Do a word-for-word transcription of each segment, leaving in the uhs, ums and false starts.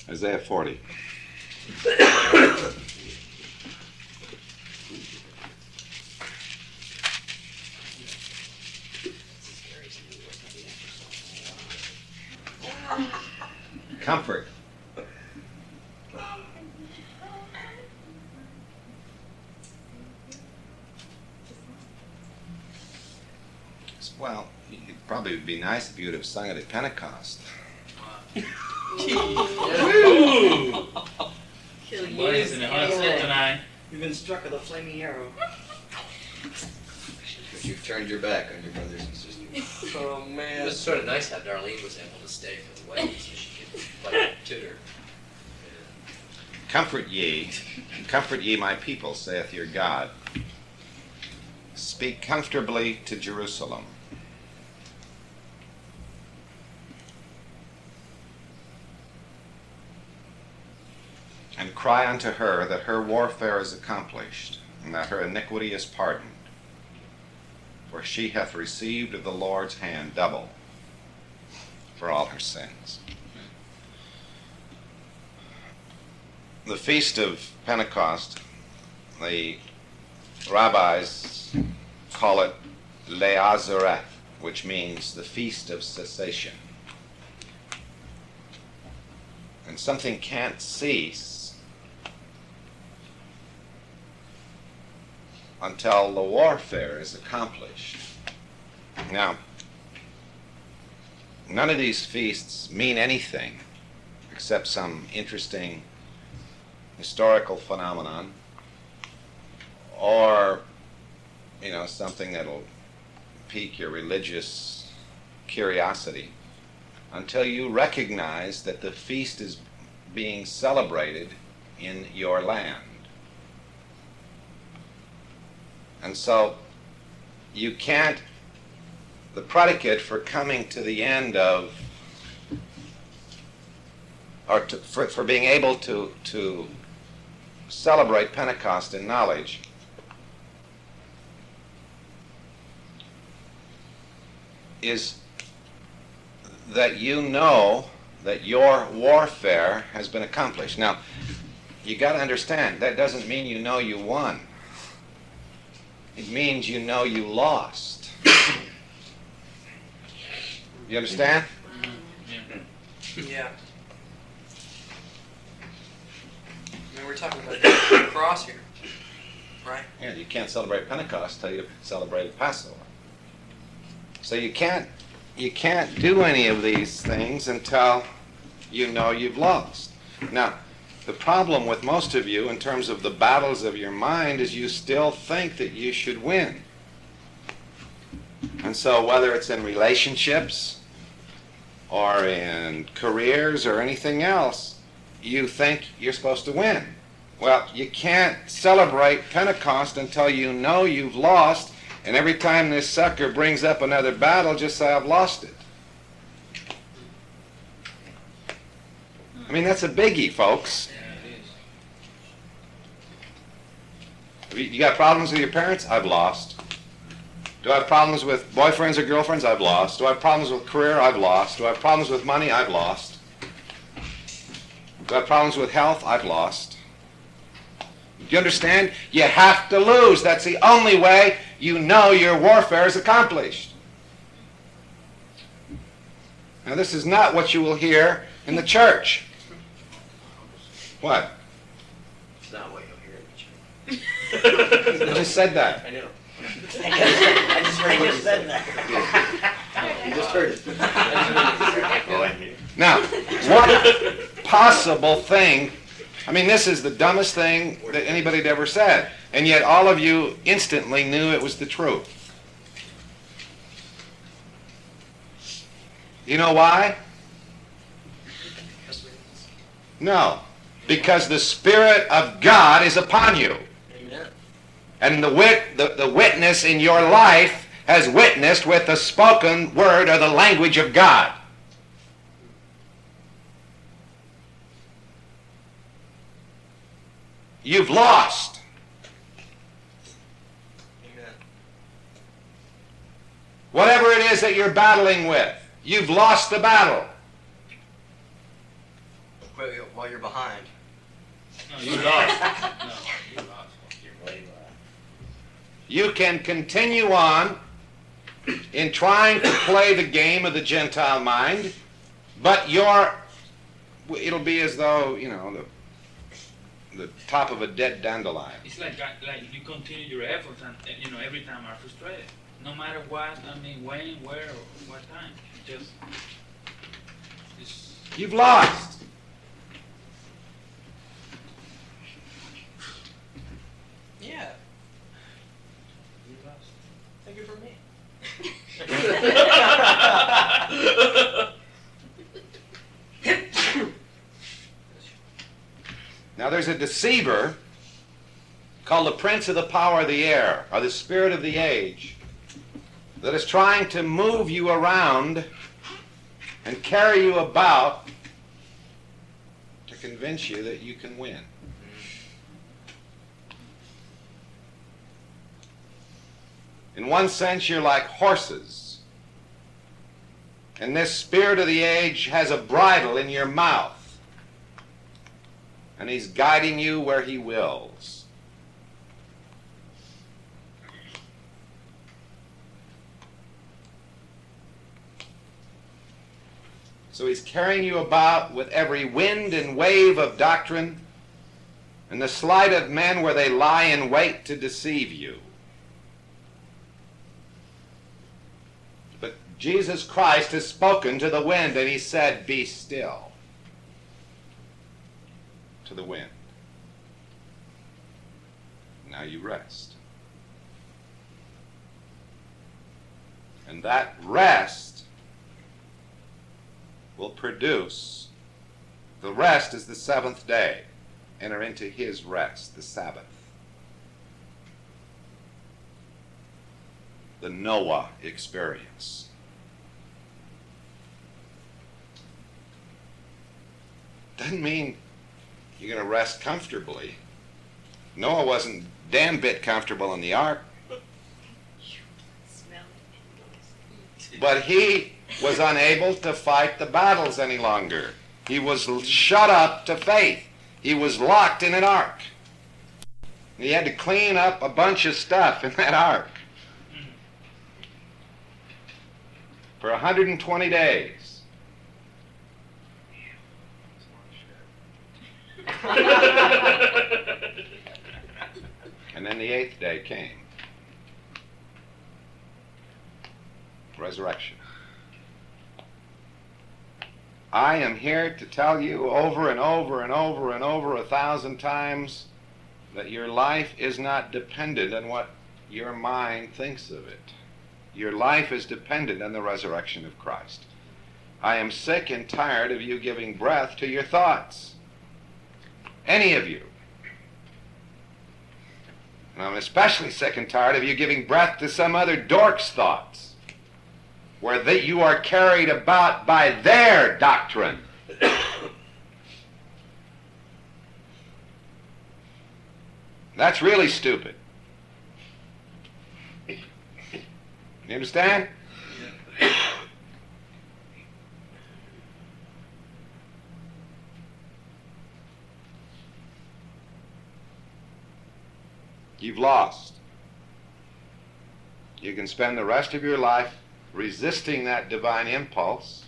Isaiah forty. Comfort. Well, it probably would be nice if you would have sung it at Pentecost. Ooh. Kill you. What is it? What's it tonight? You've been struck with a flaming arrow. But you've turned your back on your brothers and sisters. Oh, It man. was sort of nice how Darlene was able to stay for the wedding so she could like tutor. Comfort ye, comfort ye my people, saith your God. Speak comfortably to Jerusalem. And cry unto her that her warfare is accomplished, and that her iniquity is pardoned. For she hath received of the Lord's hand double for all her sins. The Feast of Pentecost, the rabbis call it Le'azareth, which means the Feast of Cessation. And something can't cease until the warfare is accomplished. Now, none of these feasts mean anything except some interesting historical phenomenon, or, you know, something that'll pique your religious curiosity, until you recognize that the feast is being celebrated in your land. And so you can't, the predicate for coming to the end of, or to, for, for being able to, to celebrate Pentecost in knowledge is that you know that your warfare has been accomplished. Now, you got to understand, that doesn't mean you know you won. It means you know you lost. You understand? Yeah. I mean, we're talking about the cross here, right? Yeah, you can't celebrate Pentecost till you've celebrated Passover. So you can't, you can't do any of these things until you know you've lost. Now, the problem with most of you in terms of the battles of your mind is you still think that you should win. And so whether it's in relationships or in careers or anything else, you think you're supposed to win. Well, you can't celebrate Pentecost until you know you've lost, and every time this sucker brings up another battle, just say, I've lost it. I mean, that's a biggie, folks. You got problems with your parents? I've lost. Do I have problems with boyfriends or girlfriends? I've lost. Do I have problems with career? I've lost. Do I have problems with money? I've lost. Do I have problems with health? I've lost. Do you understand? You have to lose. That's the only way you know your warfare is accomplished. Now, this is not what you will hear in the church. What? It's not what you'll hear in the church. I just said that. I know. I just heard what you said. You just heard it. Now, what possible thing, I mean, this is the dumbest thing that anybody had ever said, and yet all of you instantly knew it was the truth. You know why? No, because the Spirit of God is upon you. Amen. And the, wit, the, the witness in your life has witnessed with the spoken word or the language of God. You've lost. Amen. Whatever it is that you're battling with, you've lost the battle. quit while you're behind. No, you lost. No, you lost. You're way low. You can continue on in trying to play the game of the Gentile mind, but you're, it'll be as though, you know, the, the top of a dead dandelion. It's like like you continue your efforts, and uh, you know every time are frustrated. No matter what, I mean, when, where, or what time, just. Just You've lost. Yeah. you lost. Take it from me. Now there's a deceiver called the prince of the power of the air, or the spirit of the age, that is trying to move you around and carry you about to convince you that you can win. In one sense, you're like horses, and this spirit of the age has a bridle in your mouth, and he's guiding you where he wills. So he's carrying you about with every wind and wave of doctrine and the sleight of men where they lie in wait to deceive you. But Jesus Christ has spoken to the wind, and he said, "Be still," to the wind. Now you rest. And that rest will produce, the rest is the seventh day. Enter into his rest, the Sabbath. The Noah experience. Doesn't mean you're going to rest comfortably. Noah wasn't damn bit comfortable in the ark, Smell it. but he was unable to fight the battles any longer. He was shut up to faith. He was locked in an ark. He had to clean up a bunch of stuff in that ark for one hundred twenty days. And then the eighth day came. Resurrection. I am here to tell you over and over and over and over a thousand times that your life is not dependent on what your mind thinks of it. Your life is dependent on the resurrection of Christ. I am sick and tired of you giving breath to your thoughts. Any of you. And I'm especially sick and tired of you giving breath to some other dork's thoughts, where that you are carried about by their doctrine. That's really stupid. You understand? You've lost. You can spend the rest of your life resisting that divine impulse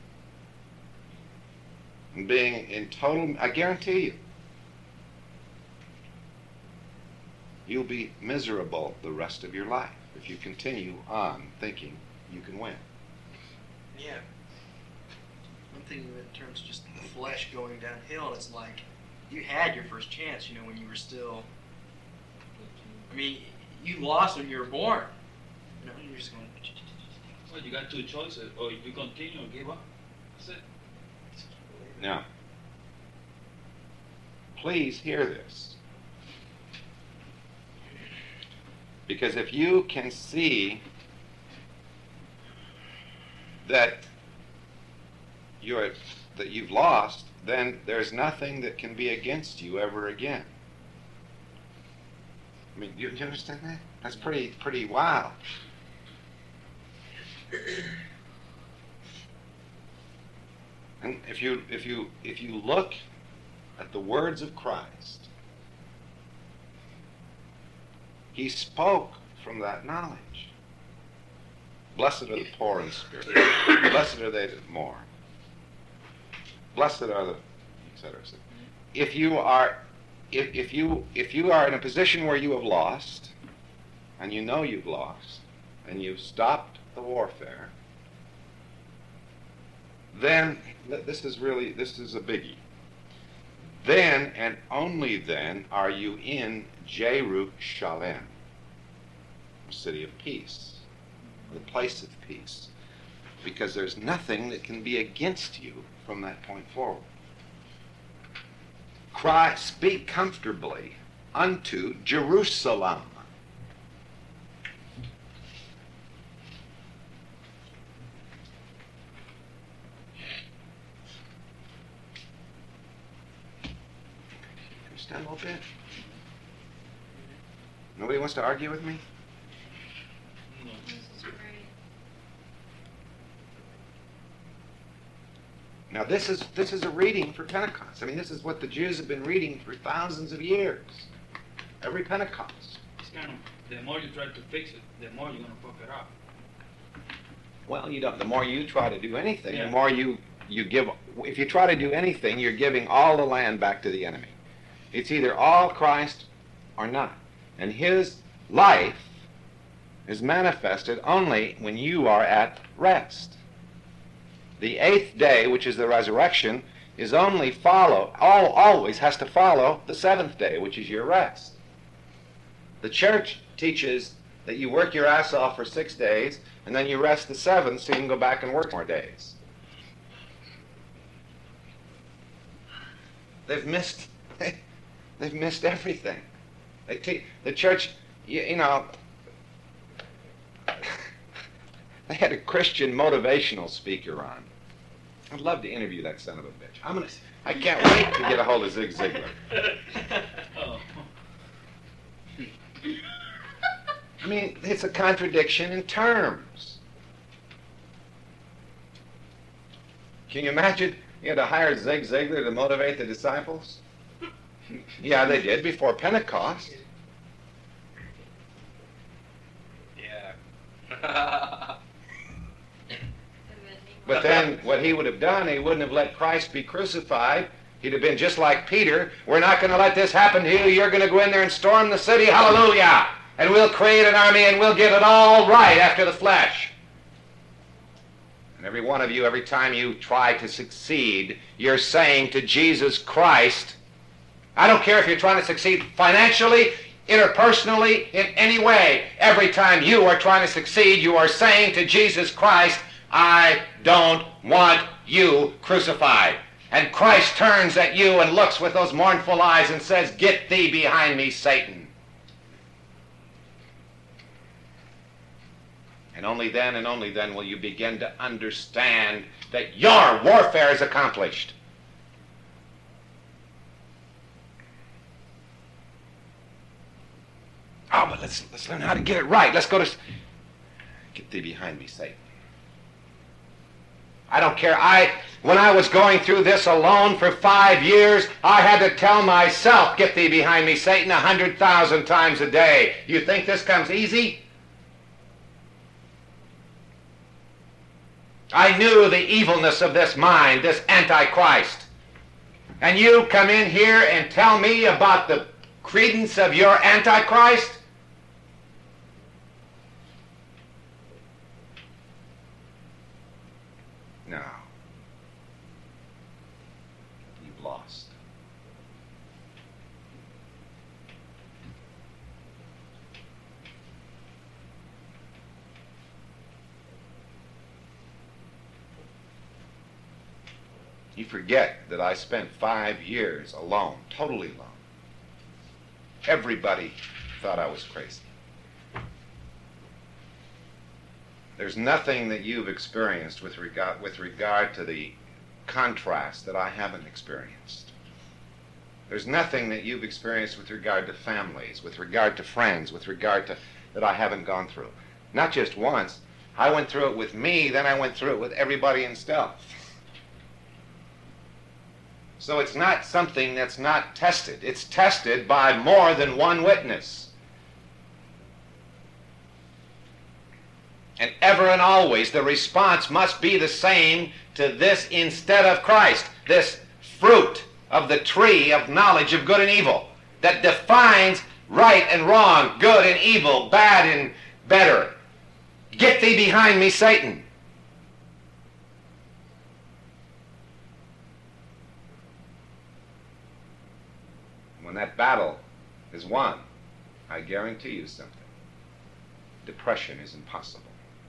and being in total, I guarantee you, you'll be miserable the rest of your life if you continue on thinking you can win. Yeah. I'm thinking of it in terms of just the flesh going downhill. It's like you had your first chance, you know, when you were still. I mean, you lost when you were born. You know, you're just going. Well, you got two choices: or you continue or give up. That's it. Now, please hear this. Because if you can see that you're that you've lost, then there's nothing that can be against you ever again. I mean, you, you understand that? That's pretty pretty wild. And if you if you if you look at the words of Christ, he spoke from that knowledge. Blessed are the poor in spirit. Blessed are they that mourn. Blessed are the, et cetera, et cetera. If you are, if, if you if you are in a position where you have lost, and you know you've lost, and you've stopped the warfare, then this is really this is a biggie. Then and only then are you in Jerusalem, the city of peace, the place of peace, because there's nothing that can be against you from that point forward. Cry, speak comfortably unto Jerusalem. Can you stand a little bit? Nobody wants to argue with me? No. This is great. Now this is this is a reading for Pentecost. I mean, this is what the Jews have been reading for thousands of years. Every Pentecost. It's kind of, the more you try to fix it, the more you're going to fuck it up. Well, you don't. The more you try to do anything, Yeah. the more you you give. If you try to do anything, you're giving all the land back to the enemy. It's either all Christ or not. And his life is manifested only when you are at rest. The eighth day, which is the resurrection, is only follow, all, always has to follow the seventh day, which is your rest. The church teaches that you work your ass off for six days, and then you rest the seventh so you can go back and work more days. They've missed, they've missed everything. They te- the church, you, you know, they had a Christian motivational speaker on. I'd love to interview that son of a bitch. I'm gonna. I can't wait to get a hold of Zig Ziglar. Oh. I mean, it's a contradiction in terms. Can you imagine you had to hire Zig Ziglar to motivate the disciples? Yeah, they did before Pentecost. Yeah. But then what he would have done, he wouldn't have let Christ be crucified. He'd have been just like Peter. We're not going to let this happen to you. You're going to go in there and storm the city. Hallelujah. And we'll create an army and we'll get it all right after the flesh. And every one of you, every time you try to succeed, you're saying to Jesus Christ, I don't care if you're trying to succeed financially, interpersonally, in any way. Every time you are trying to succeed, you are saying to Jesus Christ, I don't want you crucified. And Christ turns at you and looks with those mournful eyes and says, get thee behind me, Satan. And only then and only then will you begin to understand that your warfare is accomplished. Oh, but let's, let's learn how to get it right. Let's go to... Get thee behind me, Satan. I don't care. I, when I was going through this alone for five years, I had to tell myself, get thee behind me, Satan, a hundred thousand times a day. You think this comes easy? I knew the evilness of this mind, this Antichrist. And you come in here and tell me about the credence of your Antichrist? No. You've lost. You forget that I spent five years alone, totally alone. Everybody thought I was crazy. There's nothing that you've experienced with regard, with regard to the contrast that I haven't experienced. There's nothing that you've experienced with regard to families, with regard to friends, with regard to that I haven't gone through. Not just once. I went through it with me, then I went through it with everybody in stealth. So it's not something that's not tested. It's tested by more than one witness. And ever and always the response must be the same to this instead of Christ, this fruit of the tree of knowledge of good and evil that defines right and wrong, good and evil, bad and better. Get thee behind me, Satan. When that battle is won, I guarantee you something. Depression is impossible.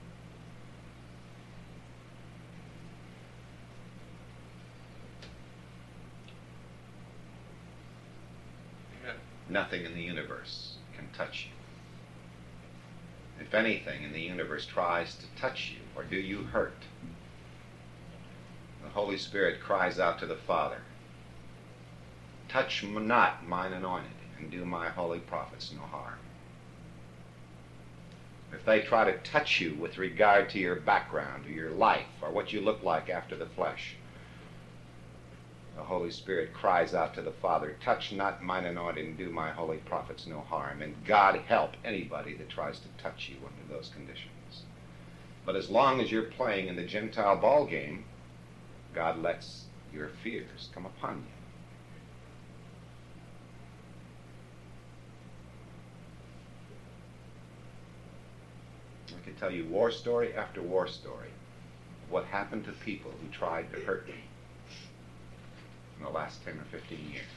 Nothing in the universe can touch you. If anything in the universe tries to touch you or do you hurt, the Holy Spirit cries out to the Father, touch not mine anointed, and do my holy prophets no harm. If they try to touch you with regard to your background or your life or what you look like after the flesh, the Holy Spirit cries out to the Father, touch not mine anointed and do my holy prophets no harm. And God help anybody that tries to touch you under those conditions. But as long as you're playing in the Gentile ball game, God lets your fears come upon you. I can tell you war story after war story of what happened to people who tried to hurt me in the last ten or fifteen years.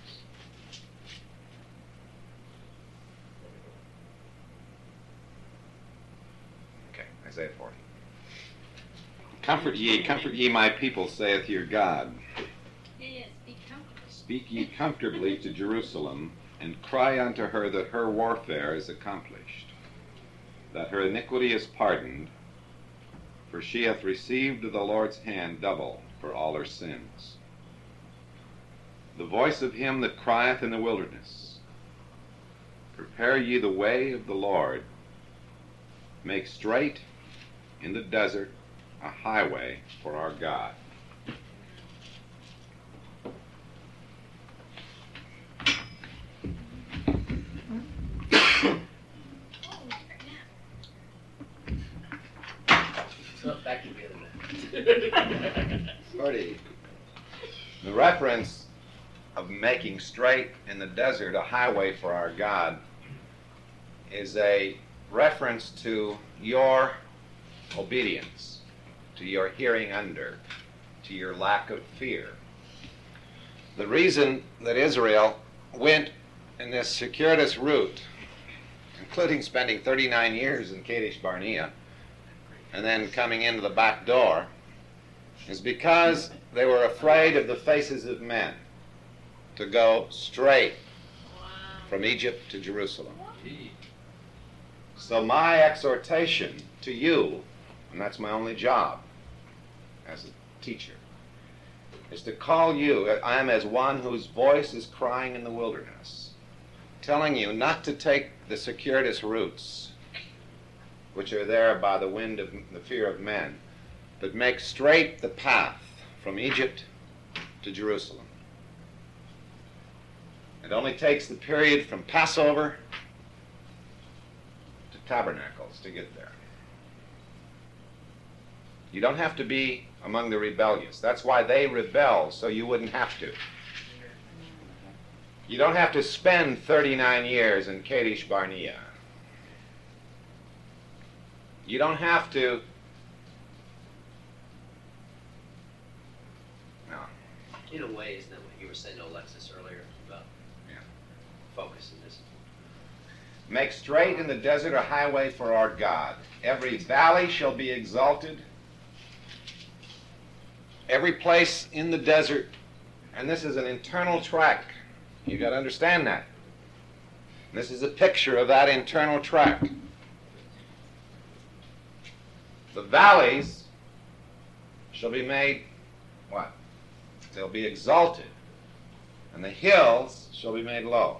Okay, Isaiah forty. Comfort ye, comfort ye my people, saith your God. Yeah, yeah, speak comfortably. Speak ye comfortably to Jerusalem, and cry unto her that her warfare is accomplished, that her iniquity is pardoned, for she hath received of the Lord's hand double for all her sins. The voice of him that crieth in the wilderness, prepare ye the way of the Lord, make straight in the desert a highway for our God. So back to the other man. forty. The reference of making straight in the desert a highway for our God is a reference to your obedience, to your hearing under, to your lack of fear. The reason that Israel went in this circuitous route, including spending thirty-nine years in Kadesh Barnea and then coming into the back door, is because they were afraid of the faces of men, to go straight from Egypt to Jerusalem. So my exhortation to you, and that's my only job as a teacher, is to call you, I am as one whose voice is crying in the wilderness, telling you not to take the circuitous routes, which are there by the wind of the fear of men, but make straight the path from Egypt to Jerusalem. It only takes the period from Passover to Tabernacles to get there. You don't have to be among the rebellious. That's why they rebel, so you wouldn't have to. You don't have to spend thirty-nine years in Kadesh Barnea. You don't have to. No. In a way, isn't that what you were saying to Alexis earlier about Yeah. focus and discipline? Make straight in the desert a highway for our God. Every valley shall be exalted. Every place in the desert, and this is an internal track. You got to understand that. This is a picture of that internal track. The valleys shall be made, what? They'll be exalted. And the hills shall be made low.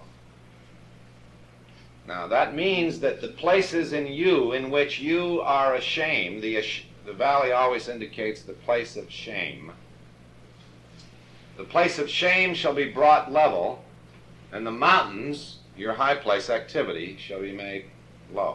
Now that means that the places in you in which you are ashamed, the, ash- the valley always indicates the place of shame. The place of shame shall be brought level, and the mountains, your high place activity, shall be made low.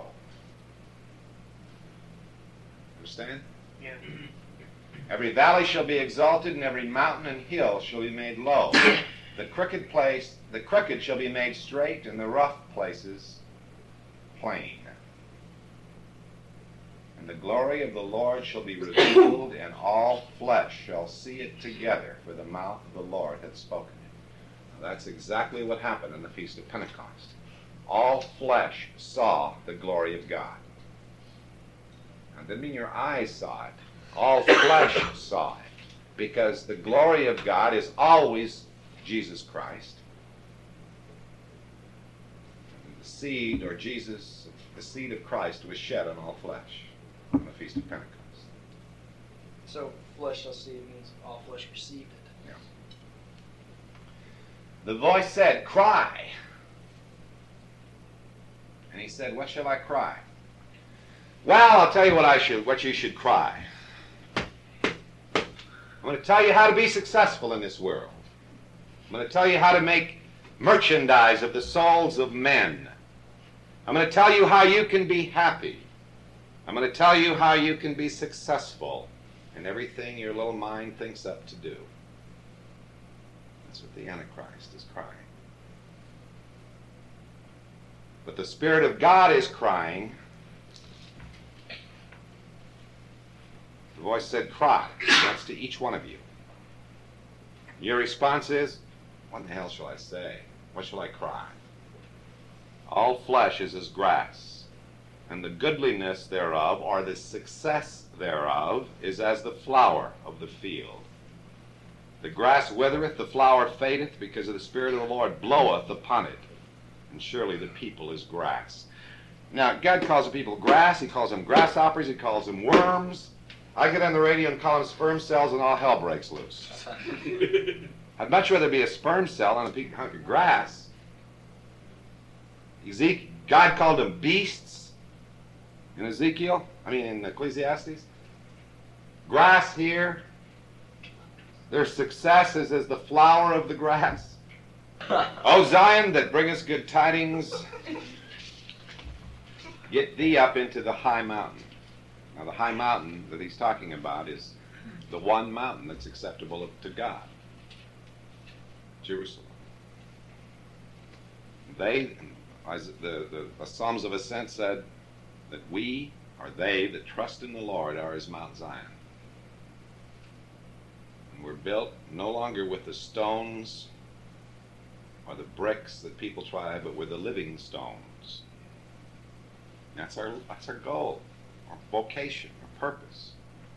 Understand? Yeah. Every valley shall be exalted, and every mountain and hill shall be made low. The crooked place, the crooked shall be made straight, and the rough places plain. And the glory of the Lord shall be revealed, and all flesh shall see it together, for the mouth of the Lord hath spoken it. Now, that's exactly what happened on the Feast of Pentecost. All flesh saw the glory of God. Now, it didn't mean your eyes saw it. All flesh saw it, because the glory of God is always Jesus Christ. And the seed, or Jesus, the seed of Christ was shed on all flesh on the Feast of Pentecost. So flesh shall see it means all flesh received it. Yeah. The voice said, "Cry." And he said, "What shall I cry?" Well, I'll tell you what I should, what you should cry. I'm going to tell you how to be successful in this world. I'm going to tell you how to make merchandise of the souls of men. I'm going to tell you how you can be happy. I'm going to tell you how you can be successful in everything your little mind thinks up to do. That's what the Antichrist is crying. But the Spirit of God is crying. The voice said, "Cry." That's to each one of you. Your response is, "What in the hell shall I say? What shall I cry?" All flesh is as grass, and the goodliness thereof, or the success thereof, is as the flower of the field. The grass withereth, the flower fadeth, because of the Spirit of the Lord bloweth upon it. And surely the people is grass. Now, God calls the people grass. He calls them grasshoppers. He calls them worms. I get on the radio and call them sperm cells, and all hell breaks loose. I'd much rather be a sperm cell on a big hunk of grass. Ezekiel, God called them beasts in Ezekiel, I mean in Ecclesiastes. Grass here, their success is as the flower of the grass. O Zion, that bringest good tidings, get thee up into the high mountain. Now the high mountain that he's talking about is the one mountain that's acceptable to God. Jerusalem. They, as the, the, the Psalms of Ascent said, that we, or they, that trust in the Lord are as Mount Zion. And we're built no longer with the stones or the bricks that people try, but with the living stones. That's our, that's our goal, our vocation, our purpose.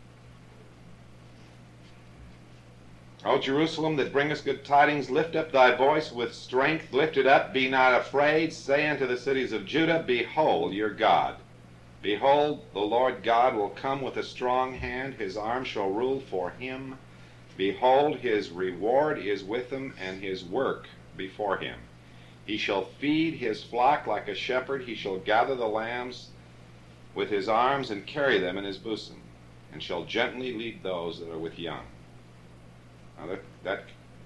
O Jerusalem, that bringest good tidings, lift up thy voice with strength, lift it up, be not afraid. Say unto the cities of Judah, behold your God. Behold, the Lord God will come with a strong hand, his arm shall rule for him. Behold, his reward is with him, and his work before him. He shall feed his flock like a shepherd, he shall gather the lambs with his arms and carry them in his bosom, and shall gently lead those that are with young. Now that, that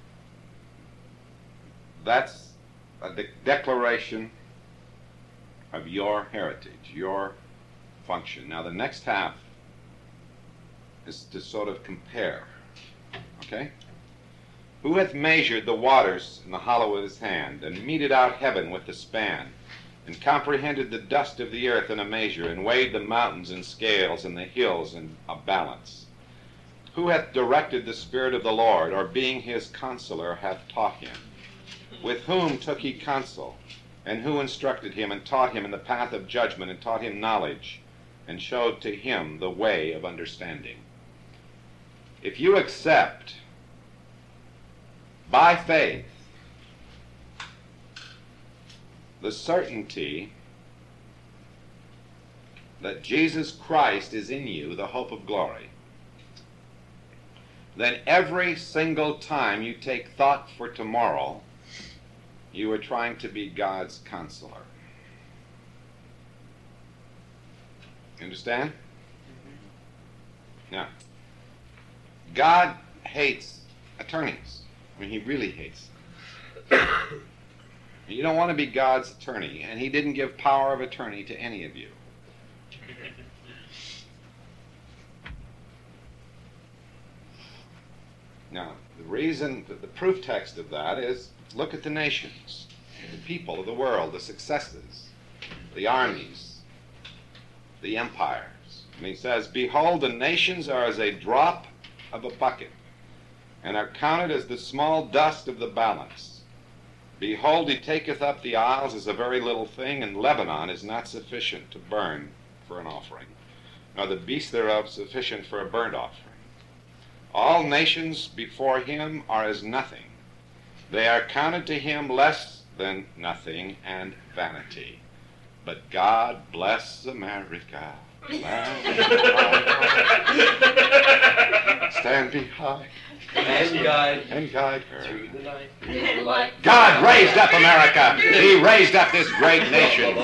that's a de- declaration of your heritage, your function. Now the next half is to sort of compare. Okay? Who hath measured the waters in the hollow of his hand, and meted out heaven with a span, and comprehended the dust of the earth in a measure, and weighed the mountains in scales, and the hills in a balance? Who hath directed the Spirit of the Lord, or being his counselor hath taught him? With whom took he counsel? And who instructed him, and taught him in the path of judgment, and taught him knowledge, and showed to him the way of understanding? If you accept by faith the certainty that Jesus Christ is in you, the hope of glory, then every single time you take thought for tomorrow, you are trying to be God's counselor. You understand? Mm-hmm. Now, God hates attorneys. I mean, he really hates them. You don't want to be God's attorney, and he didn't give power of attorney to any of you. Now, the reason, the proof text of that is, look at the nations, the people of the world, the successes, the armies, the empires. And he says, behold, the nations are as a drop of a bucket, and are counted as the small dust of the balance. Behold, he taketh up the isles as a very little thing, and Lebanon is not sufficient to burn for an offering, nor the beasts thereof sufficient for a burnt offering. All nations before him are as nothing. They are counted to him less than nothing and vanity. But God bless America. Stand behind And guide and guide her. through the night. God raised up America. He raised up this great nation.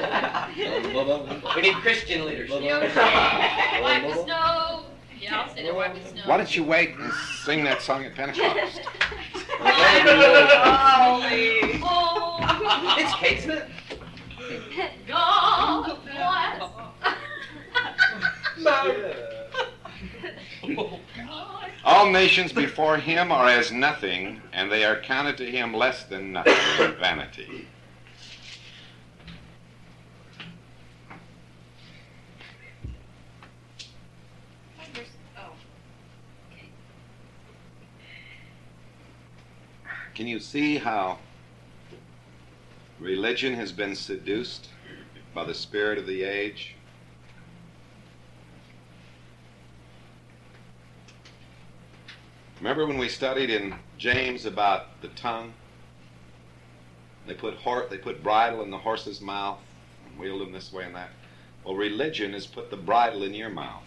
We need Christian leaders. You know, wipe the snow. Yeah, I'll say that, wipe the snow. Why don't you wait and sing that song at Pentecost? Oh, It's Kate Smith. God bless. All nations before him are as nothing, and they are counted to him less than nothing and vanity. Oh, okay. Can you see how religion has been seduced by the spirit of the age? Remember when we studied in James about the tongue? They put hor- they put bridle in the horse's mouth and wheeled him this way and that. Well, religion has put the bridle in your mouth.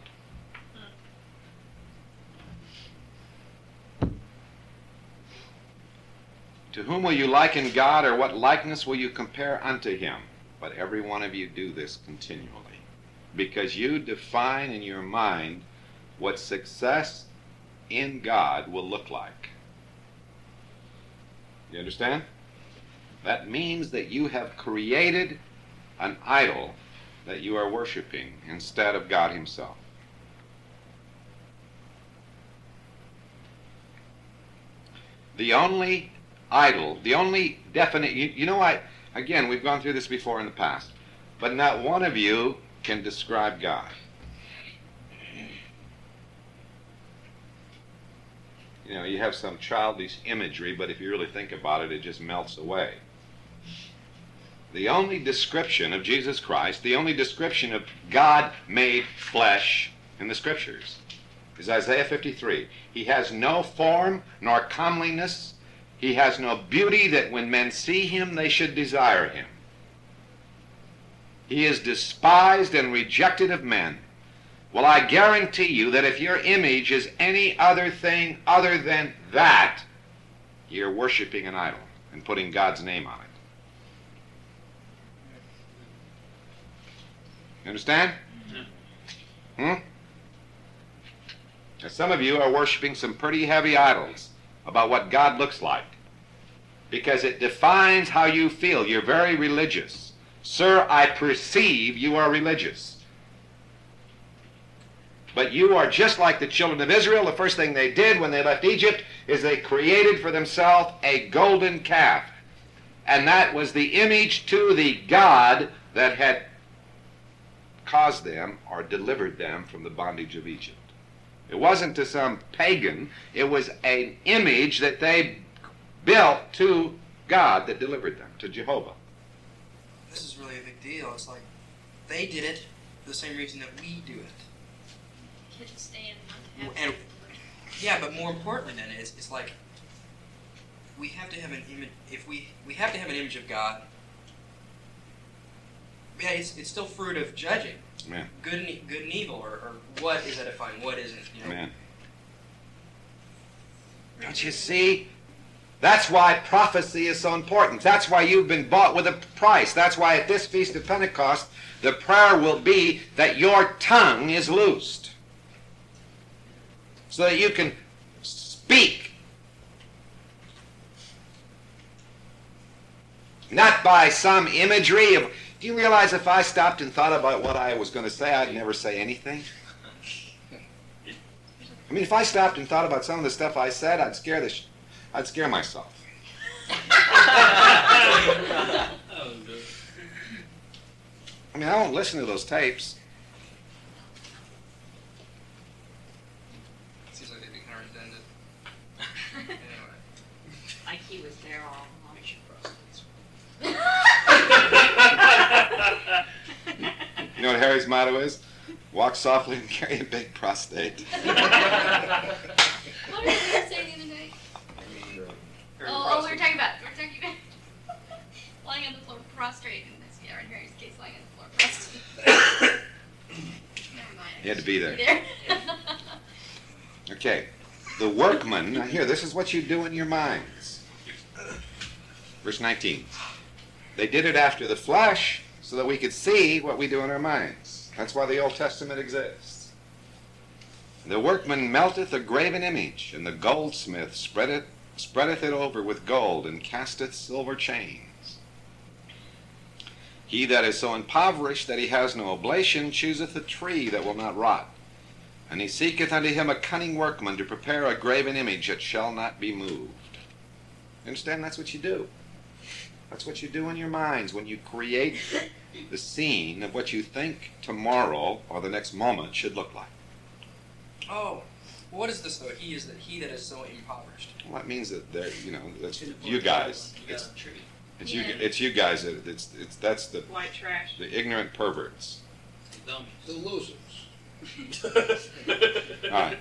To whom will you liken God, or what likeness will you compare unto him? But every one of you do this continually, because you define in your mind what success in God will look like. You understand? That means that you have created an idol that you are worshiping instead of God himself. The only idol, the only definite, you, you know, I, again, we've gone through this before in the past, but not one of you can describe God. You know, you have some childish imagery, but if you really think about it, it just melts away. The only description of Jesus Christ, the only description of God made flesh in the Scriptures is Isaiah fifty-three. He has no form nor comeliness. He has no beauty that when men see him, they should desire him. He is despised and rejected of men. Well, I guarantee you that if your image is any other thing other than that, you're worshiping an idol and putting God's name on it. You understand? Hmm? Now, some of you are worshiping some pretty heavy idols about what God looks like, because it defines how you feel. You're very religious. Sir, I perceive you are religious. But you are just like the children of Israel. The first thing they did when they left Egypt is they created for themselves a golden calf. And that was the image to the God that had caused them or delivered them from the bondage of Egypt. It wasn't to some pagan. It was an image that they built to God that delivered them, to Jehovah. This is really a big deal. It's like they did it for the same reason that we do it. Couldn't stand not to And- have Yeah, but more importantly than it is, it's like we have to have an image. If we we have to have an image of God. Yeah, it's it's still fruit of judging. Amen. Good and e- good and evil, or, or what is edifying, what isn't. You know. Amen. Don't you see? That's why prophecy is so important. That's why you've been bought with a price. That's why at this Feast of Pentecost, the prayer will be that your tongue is loosed, so that you can speak Not by some imagery of, do you realize if I stopped and thought about what I was going to say, I'd never say anything? I mean, if I stopped and thought about some of the stuff I said, I'd scare the, sh- I'd scare myself. I mean, I won't listen to those tapes. Seems like they think Henry's ended. Anyway. Like he was there all along. Makes you prostates. You know what Harry's motto is? Walk softly and carry a big prostate. What did you say the other day? Oh, oh, we were talking about, we were talking about lying on the floor prostrate, and that's, yeah, in Harry's case, lying on the floor prostrate. Never mind. You had to be there. You there? Okay. The workman, now here, this is what you do in your minds. Verse nineteen. They did it after the flesh so that we could see what we do in our minds. That's why the Old Testament exists. The workman melteth a graven image, and the goldsmith spreadeth, spreadeth it over with gold, and casteth silver chains. He that is so impoverished that he has no oblation chooseth a tree that will not rot. And he seeketh unto him a cunning workman to prepare a graven image that shall not be moved. You understand? That's what you do. That's what you do in your minds when you create the scene of what you think tomorrow or the next moment should look like. Oh, well, what is this though? He is that he that is so impoverished. Well, that means that they're, you know, that's you guys. You got It's, a tree. it's you. Yeah. It's you guys. That it's it's that's the White trash. the ignorant perverts. Dummies. The losers. All right.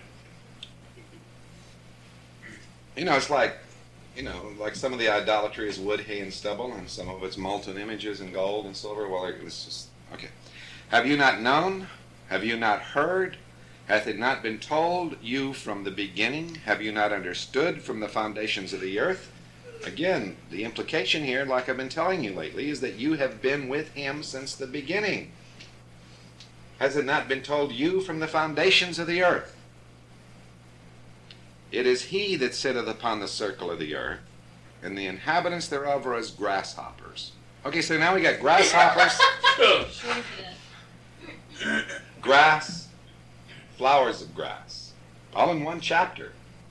You know, it's like, you know, like some of the idolatry is wood, hay, and stubble, and some of it's molten images and gold and silver. Well, it's just, okay. Have you not known? Have you not heard? Hath it not been told you from the beginning? Have you not understood from the foundations of the earth? Again, the implication here, like I've been telling you lately, is that you have been with him since the beginning. Has it not been told you from the foundations of the earth? It is he that sitteth upon the circle of the earth, and the inhabitants thereof are as grasshoppers. Okay, so now we got grasshoppers, Sure for that. grass, flowers of grass, all in one chapter.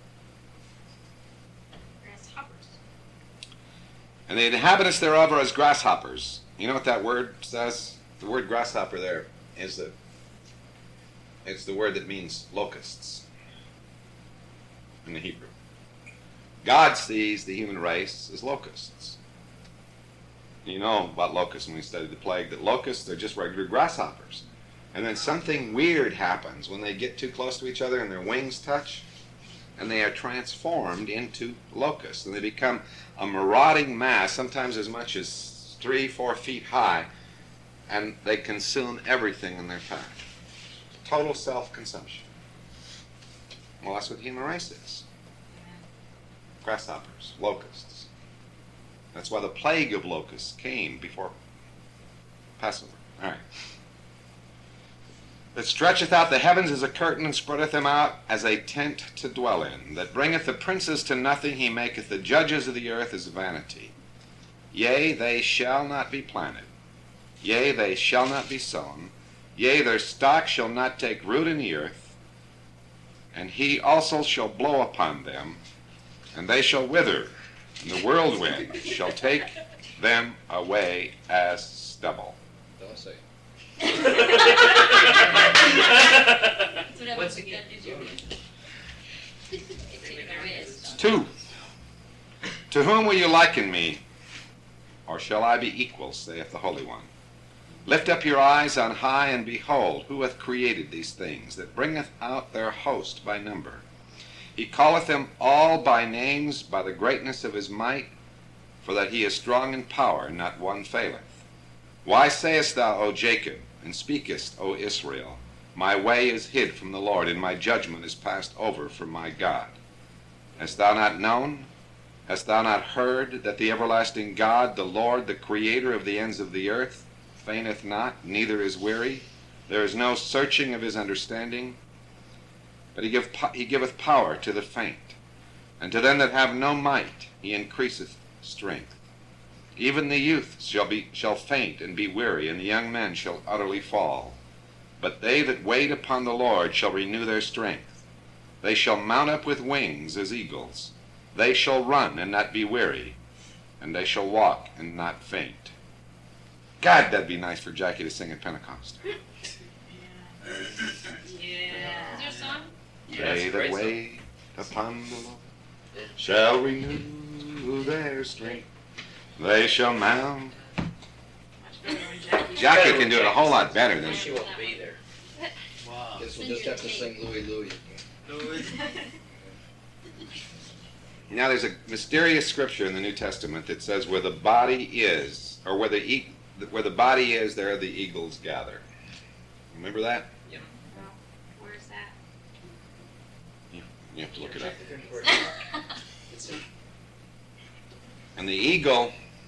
Grasshoppers. And the inhabitants thereof are as grasshoppers. You know what that word says? The word grasshopper there is the, it's the word that means locusts in the Hebrew. God sees the human race as locusts. You know about locusts when we studied the plague, that locusts are just regular grasshoppers. And then something weird happens when they get too close to each other and their wings touch, and they are transformed into locusts. And they become a marauding mass, sometimes as much as three, four feet high, and they consume everything in their path. Total self-consumption. Well, that's what the human race is. Grasshoppers, locusts. That's why the plague of locusts came before Passover. All right. That stretcheth out the heavens as a curtain, and spreadeth them out as a tent to dwell in. That bringeth the princes to nothing, he maketh the judges of the earth as vanity. Yea, they shall not be planted. Yea, they shall not be sown. Yea, their stock shall not take root in the earth. And he also shall blow upon them, and they shall wither, and the whirlwind shall take them away as stubble. Don't say. That's what happens Once when you again. undo your business. Take their ways. Two. To whom will you liken me? Or shall I be equal, saith the Holy One? Lift up your eyes on high, and behold, who hath created these things, that bringeth out their host by number? He calleth them all by names, by the greatness of his might, for that he is strong in power, not one faileth. Why sayest thou, O Jacob, and speakest, O Israel, my way is hid from the Lord, and my judgment is passed over from my God? Hast thou not known? Hast thou not heard that the everlasting God, the Lord, the creator of the ends of the earth, fainteth not, neither is weary? There is no searching of his understanding. But he, give, he giveth power to the faint, and to them that have no might he increaseth strength. Even the youth shall be shall faint and be weary, and the young men shall utterly fall. But they that wait upon the Lord shall renew their strength. They shall mount up with wings as eagles. They shall run and not be weary, and they shall walk and not faint. God, that'd be nice for Jackie to sing at Pentecost. Yeah. Is there a song? Yeah, They that's a that great song. wait upon the Lord Yeah. shall renew their strength. They shall mount. Much better when Jackie. Jackie can do it a whole lot better than She won't be there. Wow. Guess we'll just have to sing Louie Louie. Now, there's a mysterious scripture in the New Testament that says, "Where the body is, or where the e- where the body is, there the eagles gather." Remember that? Well, where's that? You have to look it up. It's a- And the eagle,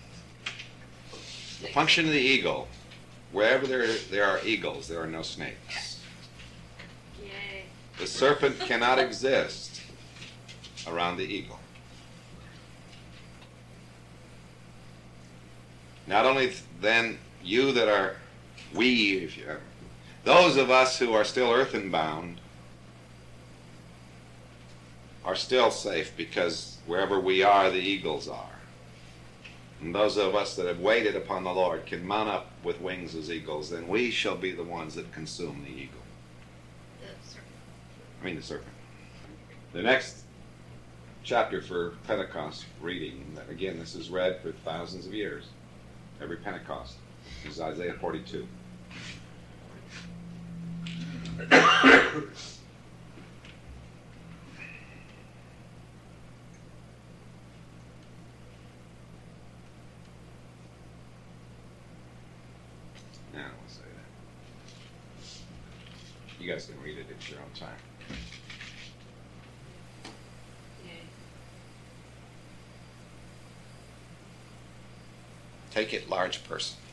the function of the eagle, wherever there there are eagles, there are no snakes. Yay. The serpent cannot exist around the eagle. Not only th- then you that are, we, if you, those of us who are still earthen bound are still safe, because wherever we are, the eagles are. And those of us that have waited upon the Lord can mount up with wings as eagles, and we shall be the ones that consume the eagle. The serpent. I mean the serpent. The next chapter for Pentecost reading, again, this is read for thousands of years, every Pentecost, is Isaiah forty-two. Now, we'll say that. You guys can read it at your own time. Yay. Take it large person.